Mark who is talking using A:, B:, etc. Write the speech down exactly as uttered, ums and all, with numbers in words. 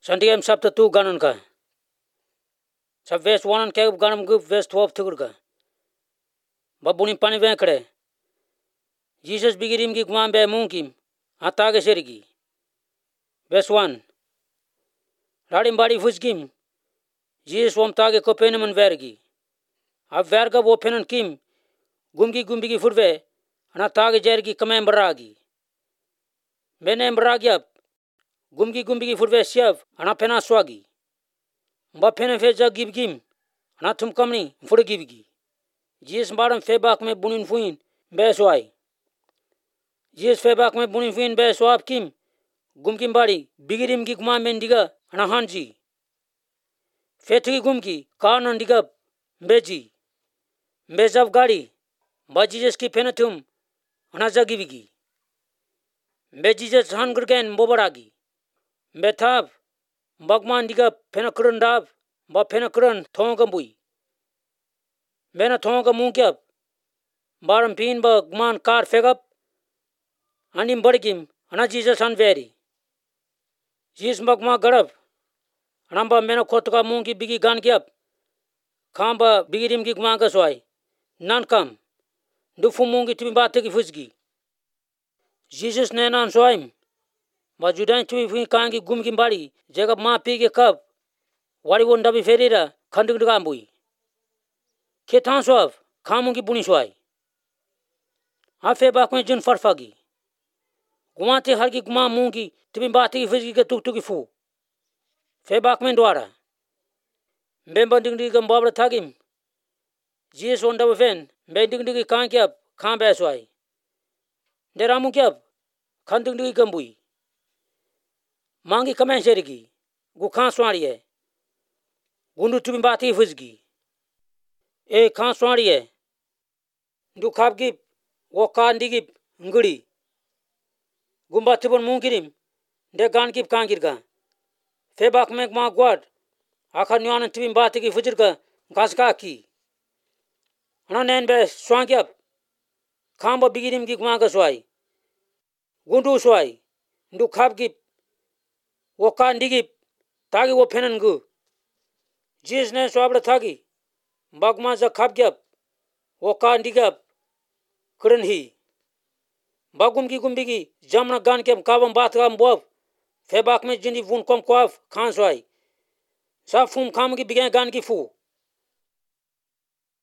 A: Santiam chapter two ganon ka. Sa verse one and keg ganam gu verse twelve tugur ka. Babunin pani venkre. Jesus bigirim gi gwan be munkim. Atage serigi. Verse one. Radim badi fuskim. Jesus wam tage kopeneman vergi. A verga wo penan kim. Gumgi gumbigi furve. Ana tage jergi kamem baragi. Benem baragyap. Gumgi gumbigi furve siav. Ana pena swagi. Mba pena feja gibgim. Ana tum kamni fur gibgi. Jesus baram febak me bunin fuin. Beswai. Jesus febak me bunin fuin beswap kim. Gumkim badi. Bigirim gi kuma mendiga. Ana hanji. Fetgi gumki. Karnan digab. Beji. Bezav gadi. Ba Jesus ki penatum. Ana zagibigi. Be Jesus hangurgen bobaragi. Betav. Bagman diga penakuran dav. Ba penakuran thongambui. Bena thonga munkyap. Baram pin ba gman kar fegap. Anim bargim. Ana Jesus hanveri. Jesus bagma garab. Anamba mena khotuka mungi bigi gan kyap. Kamba bigirim gi gman gaswai. Nan kam. Dufu mungi tibi bate ki fusgi. Jesus nenan swaim. Ba judain tibi fuin kangi gumgim badi. Jagab ma pige kap. Wari won dabi ferira. Khanduk dugambui. Ketan swav. Kamungi buni swai. Afe bakme jun farfagi. Gumate hargi guma mungi. Tibi bate ki fusgi ke tuk tuki fu. Fe bakme dwara. Mbemba ding digam babra thagim. Jesus on dabi fen. Mbe ding digi kankyap. Kambe swai. Deramu kyap. Khanduk digi gambui. Mangi kamen serigi. Gu khan swari hai. Gundu tibi bate ki fusgi. E khan swari hai. Du khabgip. Wo kan digip. Ngudi. Gumba tibon mungirim. De gan kip kangirga. Febak mek ma gwad. Akha nyanan tibi bate ki fujirga. Gaska ki. Ana nen be swangyap. Khamba bigirim gi gmaga swai. Gundu swai. Du khabgip. Wo kan digip. Tagi wo penan gu. Jesus ne swabra thagi. Bagma za khabgyap. Wo kan digap. Kuran hi. Bagum ki gumbigi. Jamna gan kem kabam bat kam bob. Febak me jindi vun kom kwaf. Khan swai. Sa fum kham ki bigan gan ki fu.